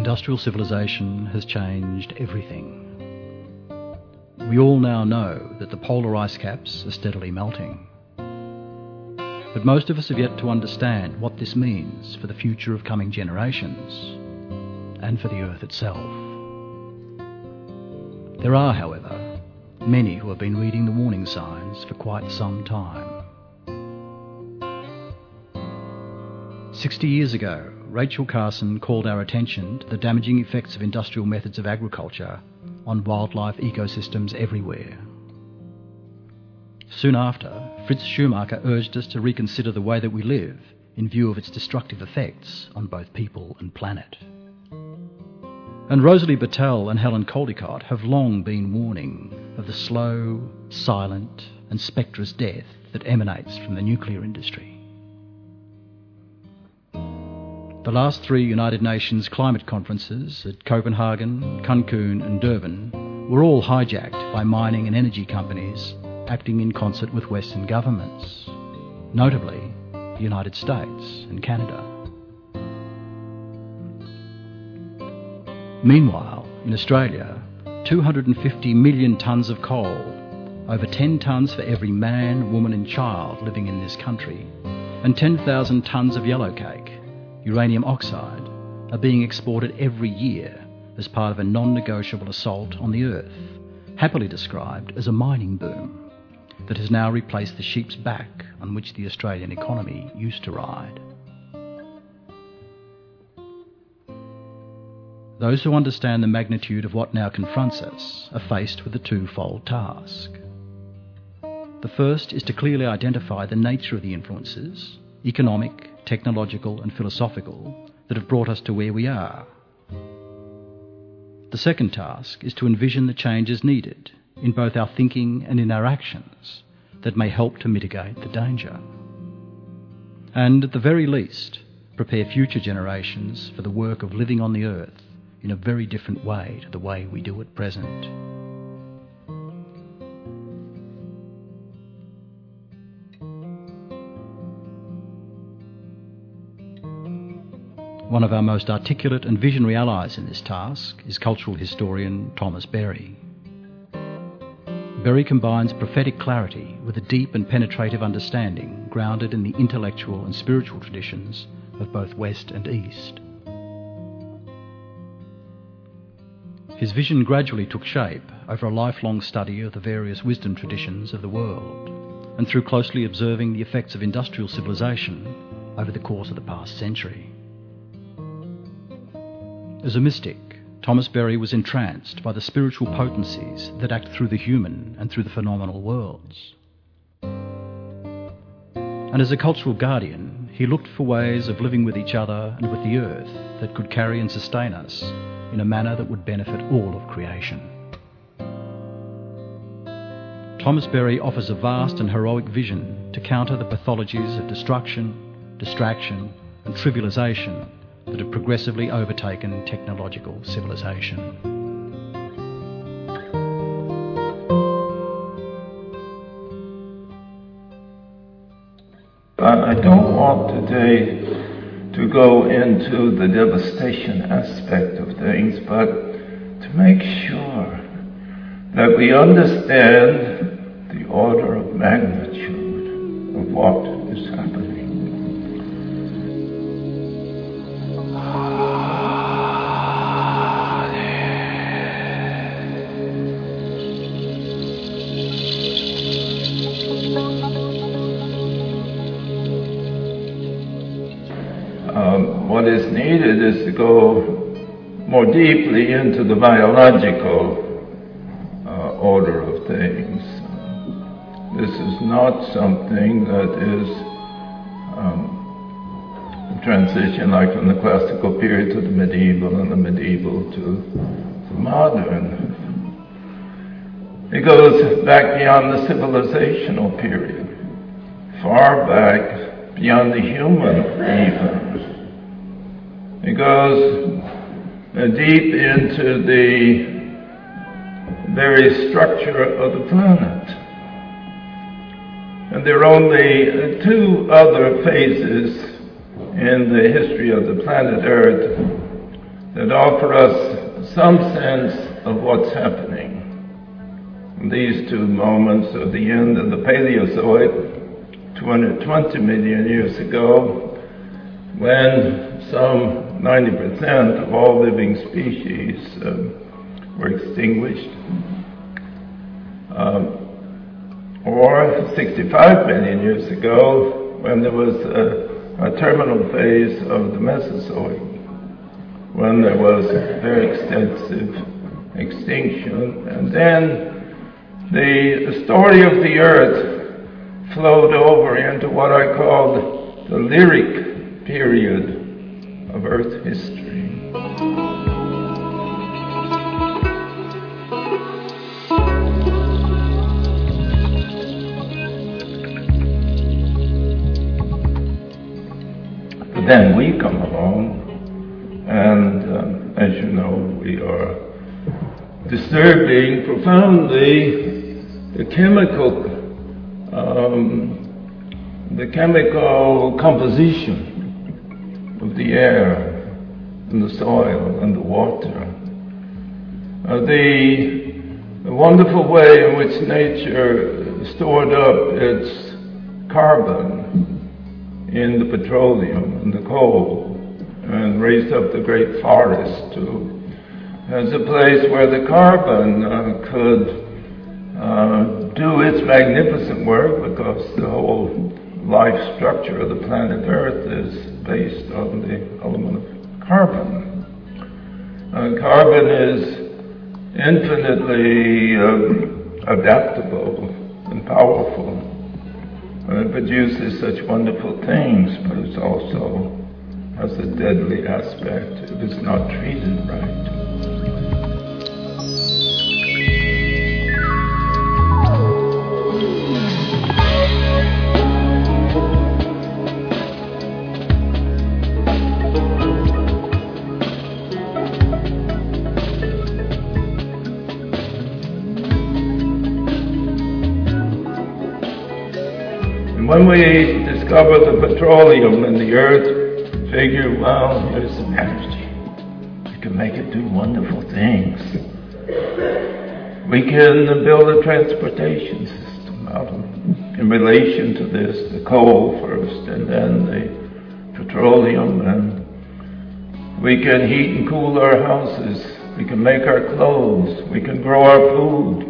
Industrial civilization has changed everything. We all now know that the polar ice caps are steadily melting. But most of us have yet to understand what this means for the future of coming generations and for the Earth itself. There are, however, many who have been reading the warning signs for quite some time. 60 years ago, Rachel Carson called our attention to the damaging effects of industrial methods of agriculture on wildlife ecosystems everywhere. Soon after, Fritz Schumacher urged us to reconsider the way that we live in view of its destructive effects on both people and planet. And Rosalie Bertell and Helen Caldicott have long been warning of the slow, silent and spectrous death that emanates from the nuclear industry. The last 3 United Nations climate conferences at Copenhagen, Cancun and Durban were all hijacked by mining and energy companies acting in concert with Western governments, notably the United States and Canada. Meanwhile, in Australia, 250 million tonnes of coal, over 10 tonnes for every man, woman and child living in this country, and 10,000 tonnes of yellowcake, uranium oxide, are being exported every year as part of a non-negotiable assault on the Earth, happily described as a mining boom that has now replaced the sheep's back on which the Australian economy used to ride. Those who understand the magnitude of what now confronts us are faced with a twofold task. The first is to clearly identify the nature of the influences, economic, technological and philosophical, that have brought us to where we are. The second task is to envision the changes needed in both our thinking and in our actions that may help to mitigate the danger. And at the very least, prepare future generations for the work of living on the Earth in a very different way to the way we do at present. One of our most articulate and visionary allies in this task is cultural historian Thomas Berry. Berry combines prophetic clarity with a deep and penetrative understanding grounded in the intellectual and spiritual traditions of both West and East. His vision gradually took shape over a lifelong study of the various wisdom traditions of the world, and through closely observing the effects of industrial civilization over the course of the past century. As a mystic, Thomas Berry was entranced by the spiritual potencies that act through the human and through the phenomenal worlds. And as a cultural guardian, he looked for ways of living with each other and with the Earth that could carry and sustain us in a manner that would benefit all of creation. Thomas Berry offers a vast and heroic vision to counter the pathologies of destruction, distraction and trivialization that have progressively overtaken technological civilization. I don't want today to go into the devastation aspect of things, but to make sure that we understand the order of magnitude of what is happening. What is needed is to go more deeply into the biological order of things. This is not something that is a transition like from the classical period to the medieval and the medieval to the modern. It goes back beyond the civilizational period, far back beyond the human even. It goes deep into the very structure of the planet. And there are only 2 other phases in the history of the planet Earth that offer us some sense of what's happening. These two moments of the end of the Paleozoic, 220 million years ago, when some 90% of all living species were extinguished, or 65 million years ago, when there was a terminal phase of the Mesozoic, when there was very extensive extinction, and then the story of the earth flowed over into what I called the lyric period of earth history. But then we come along, and as you know, we are disturbing profoundly the chemical composition of the air and the soil and the water. The wonderful way in which nature stored up its carbon in the petroleum and the coal and raised up the great forest as a place where the carbon could do its magnificent work, because the whole life structure of the planet Earth is based on the element of carbon. Carbon is infinitely adaptable and powerful. It produces such wonderful things, but it also has a deadly aspect if it's not treated right. When we discover the petroleum in the earth, figure, well, here's some energy. We can make it do wonderful things. We can build a transportation system out of, in relation to this, the coal first, and then the petroleum, and we can heat and cool our houses. We can make our clothes. We can grow our food.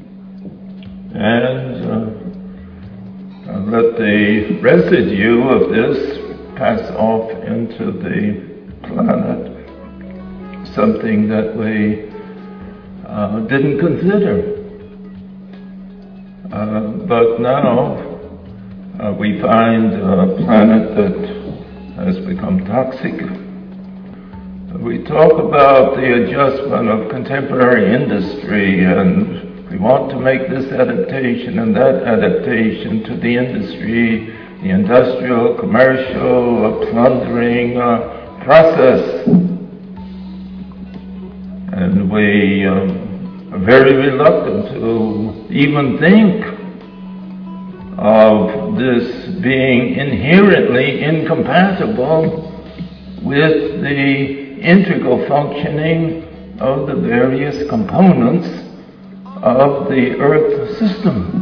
And let the residue of this pass off into the planet, something that we didn't consider. But now we find a planet that has become toxic. We talk about the adjustment of contemporary industry, and we want to make this adaptation and that adaptation to the industry, the industrial, commercial, plundering process. And we are very reluctant to even think of this being inherently incompatible with the integral functioning of the various components of the Earth system.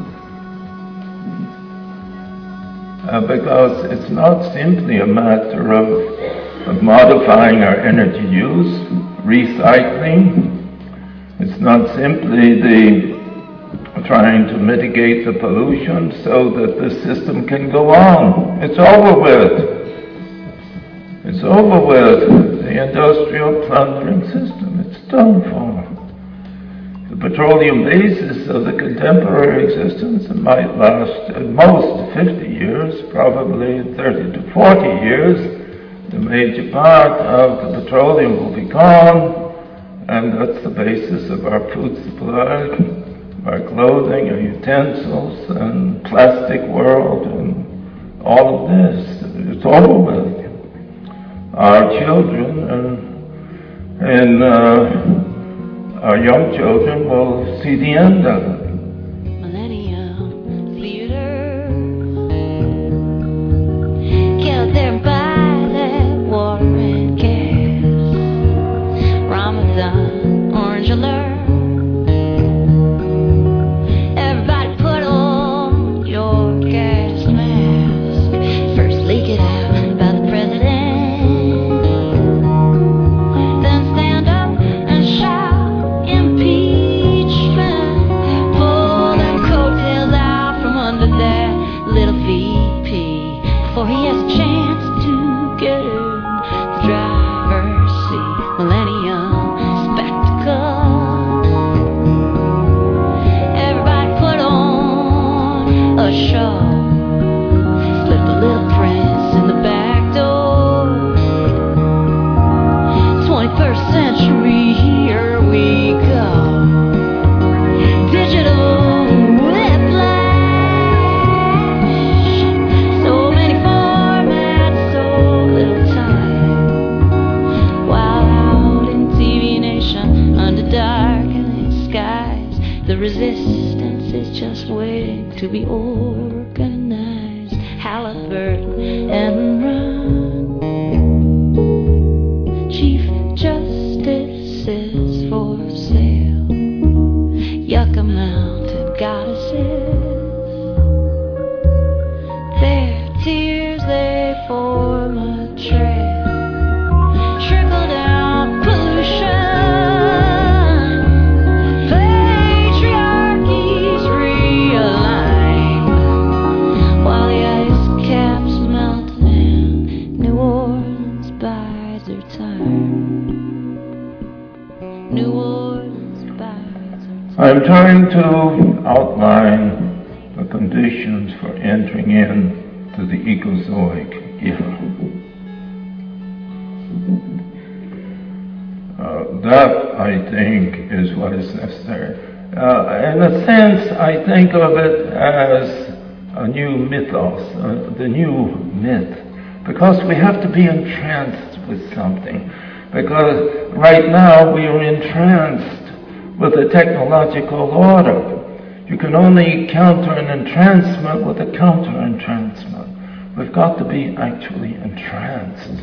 Because it's not simply a matter of modifying our energy use, recycling. It's not simply the trying to mitigate the pollution so that the system can go on. It's over with. It's over with. The industrial plundering system. It's done for. The petroleum basis of the contemporary existence might last at most 50 years, probably 30 to 40 years. The major part of the petroleum will be gone, and that's the basis of our food supply, our clothing, our utensils, and plastic world, and all of this. It's over with. Our children and our young children will see the end of it. Millennium Theater killed them by that war and gas. driver's seat, millennium spectacle. Everybody put on a show. Slip the little prince in the back door. 21st century, here we go. Digital whiplash. So many formats, so little time. While out in TV Nation, under darkening skies, the resistance is just waiting to be organized. Halliburton and Run. Chief Justices for sale. Yucca Mountain goddesses. Their tears, they form a trail. Trickle down pollution. Patriarchies realign. While the ice caps melt and New Orleans bides her time. New Orleans bides her time. I'm trying to outline the conditions for entering into the Ecozoic era. That, I think, is what is necessary. In a sense, I think of it as a new mythos, the new myth, because we have to be entranced with something. Because right now we are entranced with a technological order. You can only counter an entrancement with a counter-entrancement. We've got to be actually entranced.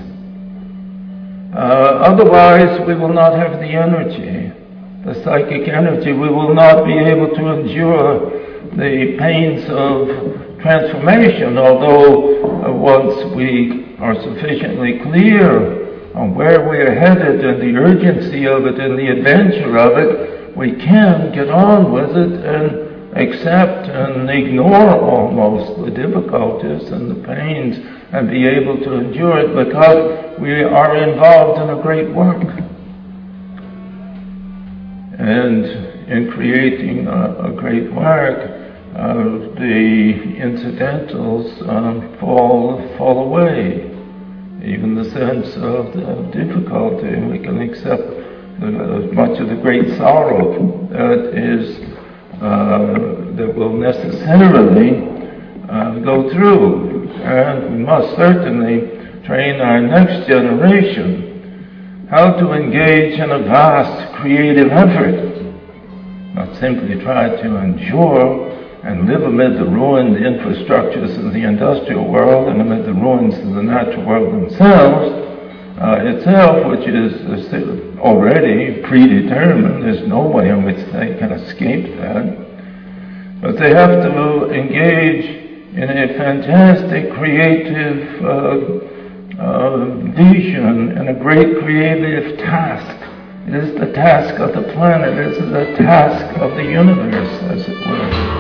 Otherwise, we will not have the energy, the psychic energy. We will not be able to endure the pains of transformation, although once we are sufficiently clear on where we are headed and the urgency of it and the adventure of it, we can get on with it and accept and ignore almost the difficulties and the pains and be able to endure it because we are involved in a great work. And in creating a great work, the incidentals fall away. Even the sense of the difficulty, we can accept much of the great sorrow that will necessarily go through. And we must certainly train our next generation how to engage in a vast creative effort, not simply try to endure and live amid the ruined infrastructures of the industrial world and amid the ruins of the natural world themselves, itself, which is already predetermined. There's no way in which they can escape that. But they have to engage in a fantastic creative vision and a great creative task. It is the task of the planet. It is the task of the universe, as it were.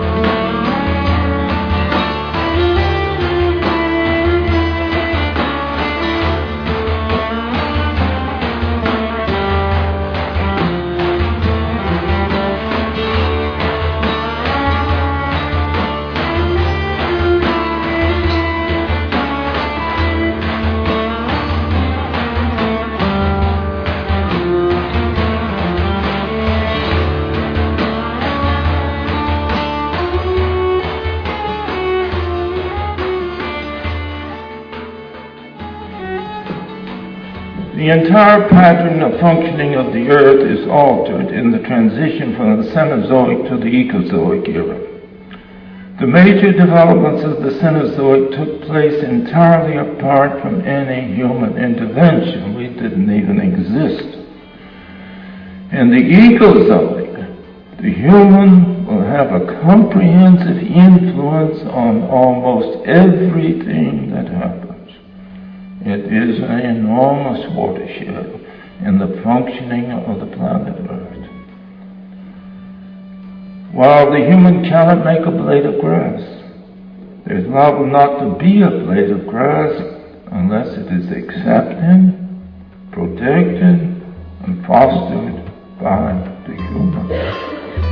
The entire pattern of functioning of the Earth is altered in the transition from the Cenozoic to the Ecozoic era. The major developments of the Cenozoic took place entirely apart from any human intervention. We didn't even exist. In the Ecozoic, the human will have a comprehensive influence on almost everything that happens. It is an enormous watershed in the functioning of the planet Earth. While the human cannot make a blade of grass, there's liable not to be a blade of grass unless it is accepted, protected, and fostered by the human.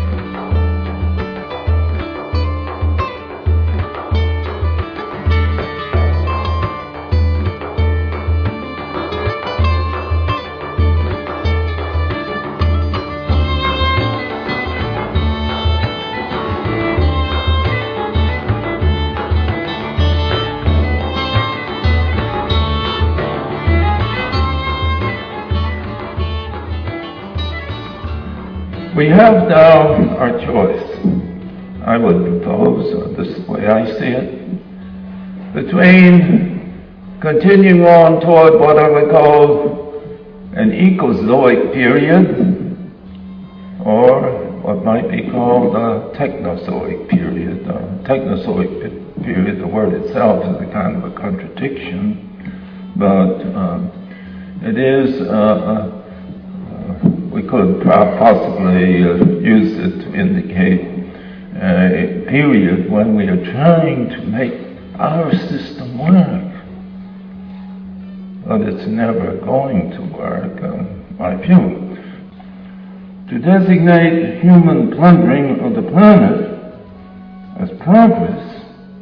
We have now our choice, I would propose, this is the way I see it, between continuing on toward what I would call an ecozoic period, or what might be called a technozoic period. Technozoic period, the word itself is a kind of a contradiction, but it is we could possibly use it to indicate a period when we are trying to make our system work. But it's never going to work, in my view. To designate human plundering of the planet as progress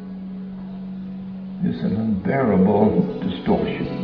is an unbearable distortion.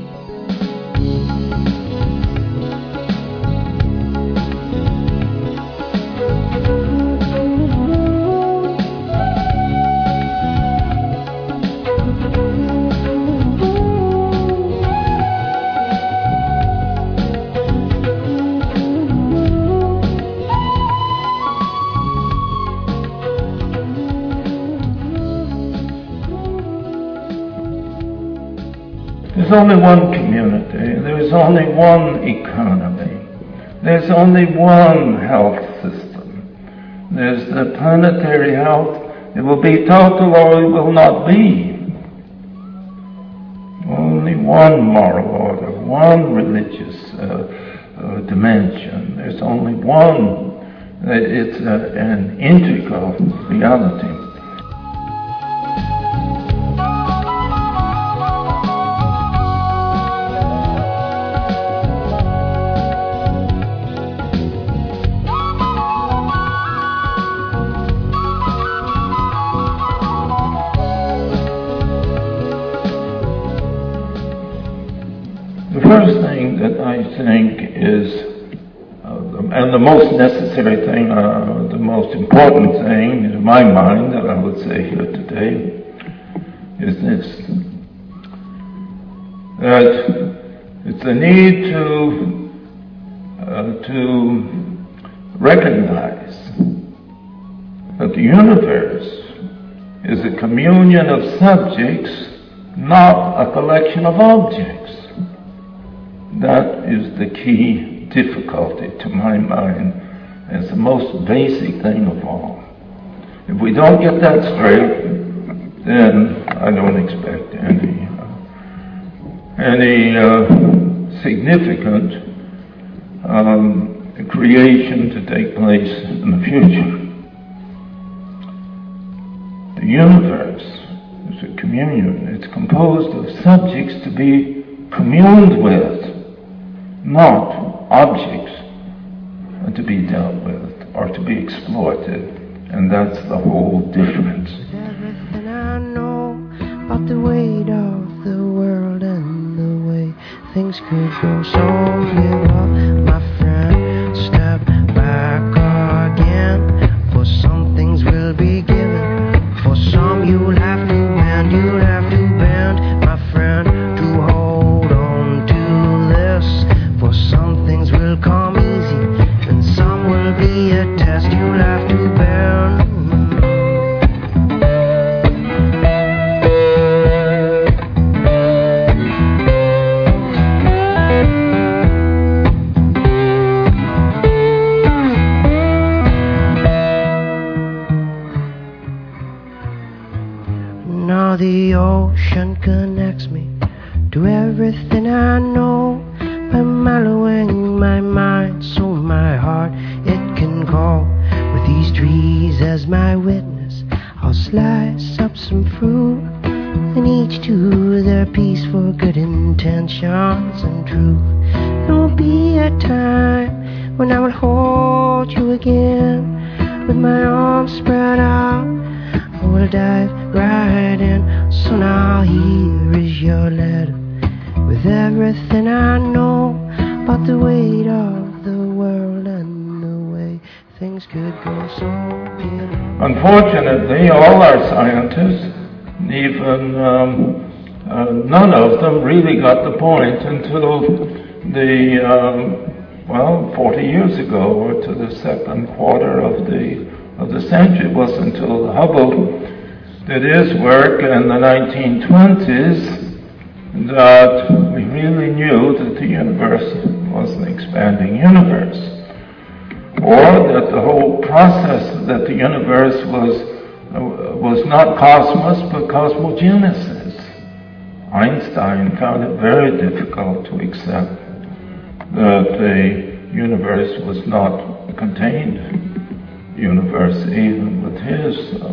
There's only one community, there's only one economy, there's only one health system. There's the planetary health. It will be total or it will not be. Only one moral order, one religious dimension. There's only one. It's an integral reality. The first thing that I think is, and the most necessary thing, the most important thing in my mind that I would say here today, is this: that it's the need to recognize that the universe is a communion of subjects, not a collection of objects. That is the key difficulty to my mind. It's the most basic thing of all. If we don't get that straight, then I don't expect any significant creation to take place in the future. The universe is a communion. It's composed of subjects to be communed with, not objects to be dealt with or to be exploited, and that's the whole difference. With everything I know about the weight of the world and the way things could go, so give up, my friend, step back again, for some things will be given, for some you'll have to bend, my friend, to hold on to this. For some things will come easy, and some will be a test you'll have to bear. each to their peace for good intentions and truth. There will be a time when I will hold you again with my arms spread out. I will dive right in. So now here is your letter with everything I know about the weight of the world and the way things could go. So unfortunately, all our scientists, even none of them really got the point until the 40 years ago, or to the second quarter of the century. It wasn't until Hubble did his work in the 1920s that we really knew that the universe was an expanding universe, or that the whole process that the universe was not cosmos but cosmogenesis. Einstein found it very difficult to accept that the universe was not a contained universe, even with his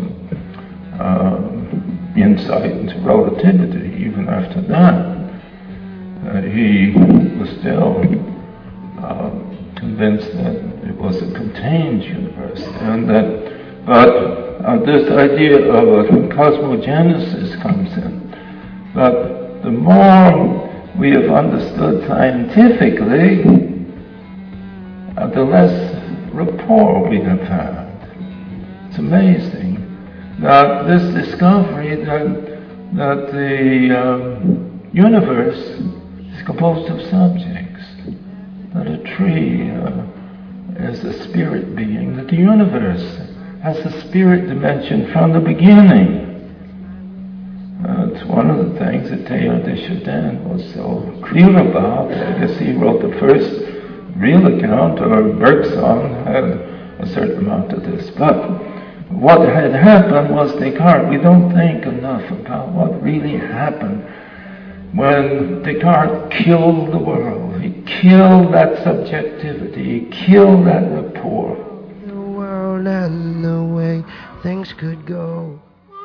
insight into relativity. Even after that, he was still convinced that it was a contained universe, and but this idea of a cosmogenesis comes in. But the more we have understood scientifically, the less rapport we have had. It's amazing that this discovery that the universe is composed of subjects, that a tree is a spirit being, that the universe has a spirit dimension from the beginning. It's one of the things that Teilhard de Chardin was so clear about. I guess he wrote the first real account, or Bergson had a certain amount of this. But what had happened was Descartes. We don't think enough about what really happened when Descartes killed the world. He killed that subjectivity. He killed that rapport. The world and the way things could go.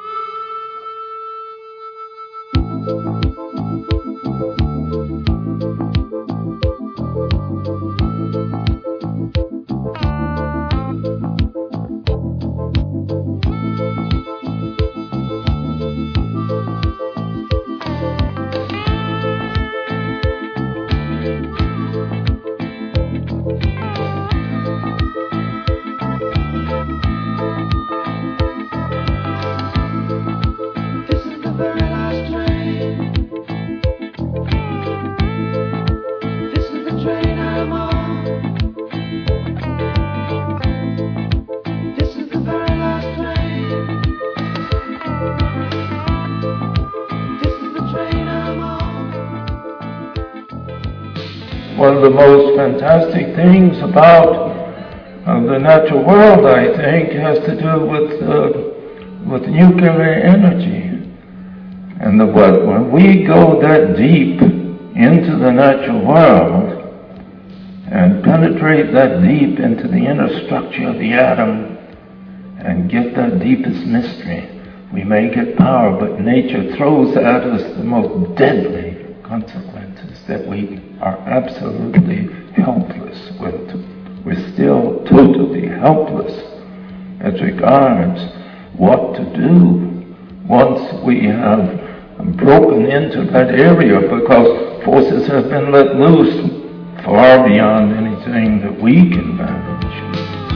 One of the most fantastic things about the natural world, I think, has to do with nuclear energy. And when we go that deep into the natural world and penetrate that deep into the inner structure of the atom and get that deepest mystery, we may get power, but nature throws at us the most deadly consequences that we are absolutely helpless with. We're still totally helpless as regards what to do once we have broken into that area, because forces have been let loose far beyond anything that we can manage.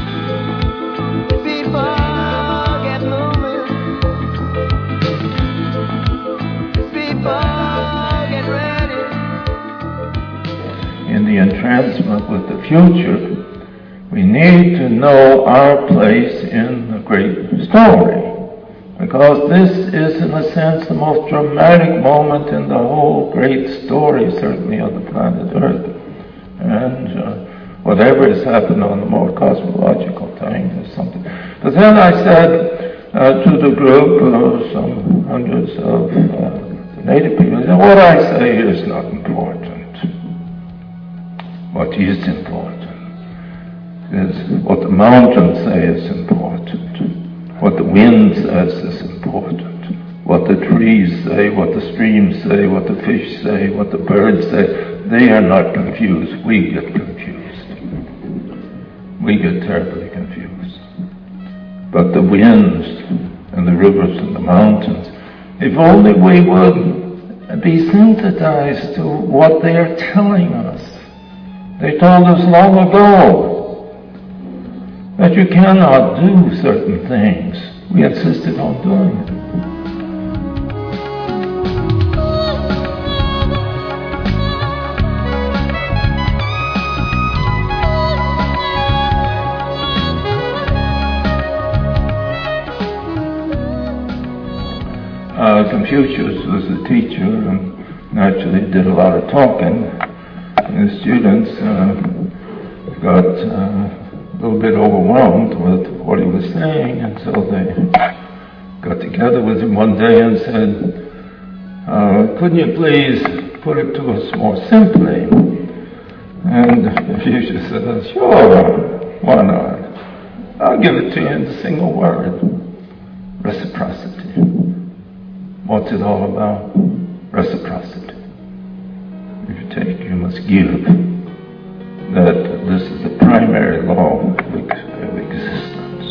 In the entrancement with the future, we need to know our place in the great story, because this is, in a sense, the most dramatic moment in the whole great story, certainly of the planet Earth. And whatever has happened on the more cosmological thing is something. But then I said to the group, some hundreds of native people, what I say is not important. What is important is what the mountains say is important, what the wind says is important, what the trees say, what the streams say, what the fish say, what the birds say. They are not confused. We get confused. We get terribly confused. But the winds and the rivers and the mountains, if only we would be sensitized to what they are telling us. They told us long ago that you cannot do certain things. We insisted on doing them. Confucius was a teacher and naturally did a lot of talking. And the students got a little bit overwhelmed with what he was saying, and so they got together with him one day and said, couldn't you please put it to us more simply? And Confucius said, sure, why not? I'll give it to you in a single word: reciprocity. What's it all about? Reciprocity. If you take, you must give. That this is the primary law of existence.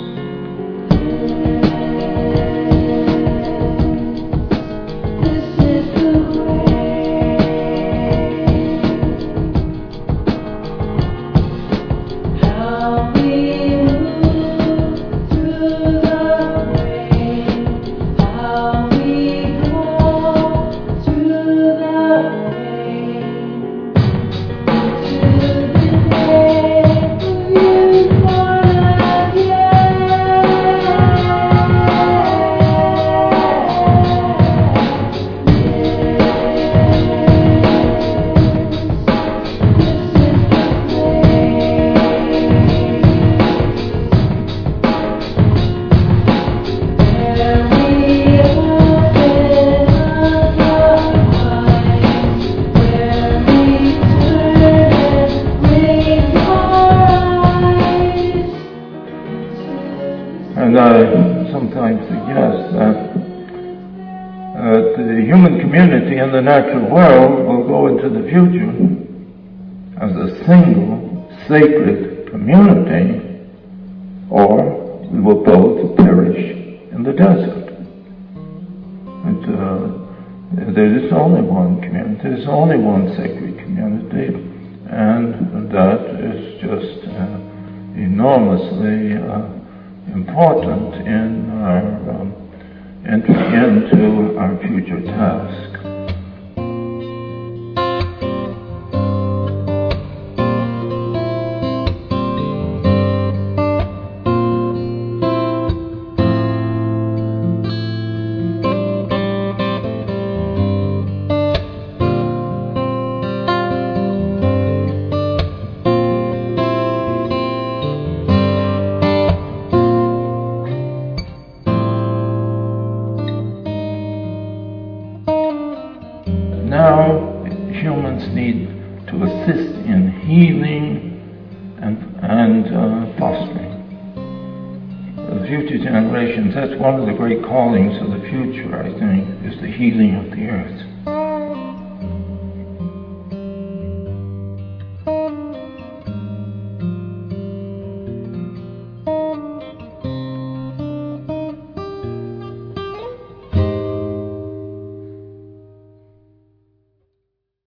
And I sometimes suggest that the human community and the natural world will go into the future as a single sacred community, or we will both perish in the desert. And there is only one community, there is only one sacred community, and that is just enormously important in our entry into our future task. Now, humans need to assist in healing and fostering. The future generations, that's one of the great callings of the future, I think, is the healing of the earth.